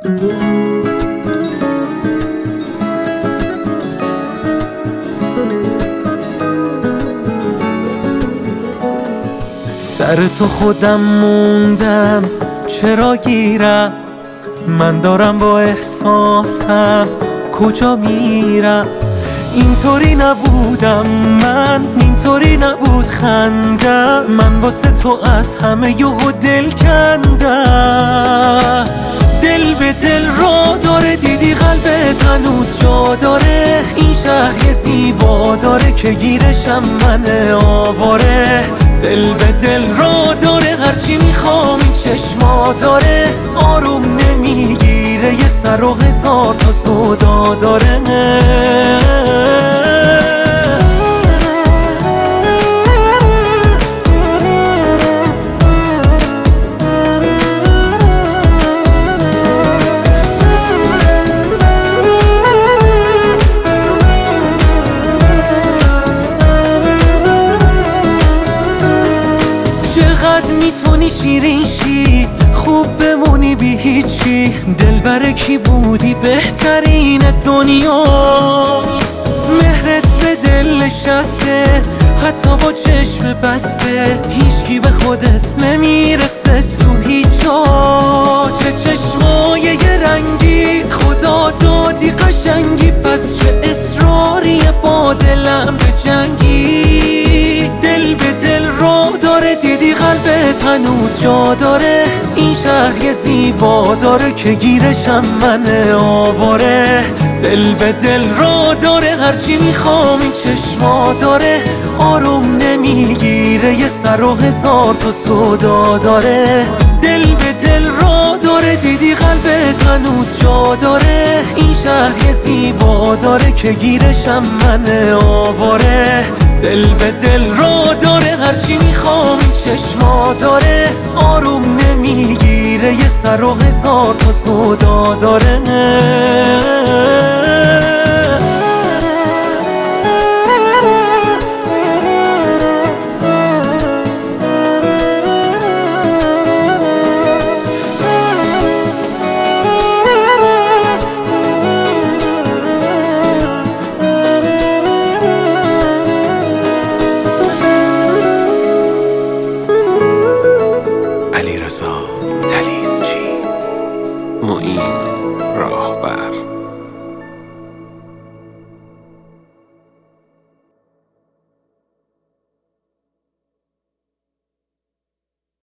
سر تو خودم موندم چرا گیرم، من دارم با احساسم کجا میرم. اینطوری نبودم من، اینطوری نبود خندم، من واسه تو از همه یهو دل کندم. دل به دل را داره، دیدی قلبت هنوز جا داره. این شهر یه زیبا داره که گیرشم من آواره. دل به دل را داره، هرچی میخوام این چشما داره. آروم نمیگیره، یه سر و هزار تا سودا داره. چقدر میتونی شیرین شی، خوب بمونی بی هیچی. دلبر کی بودی بهترین دنیا، مهرت به دل نشسته حتی با چشم بسته. هیچکی به خودت نمیرسه تو هیچ جا. چه چشمای یه رنگی، خدا دادی قشنگی. پس چه اصراری با دلم به جنگی. دل به دل را داره، دیدی قلبت هنوز جا داره. این شهر یه زیبا داره که گیرشم من آواره. دل به دل را داره، هرچی میخوام این چشما داره. آروم نمیگیره، یه سر و هزار تا سودا داره. دل به دل را داره، دیدی قلبت هنوز جا داره. این شهر یه زیبا داره که گیرشم من آواره. دل به دل را داره، هرچی میخوام این چشما داره. آروم نمیگیره، یه سر و هزار تا سودا داره. علیرضا تلیسچی، معین.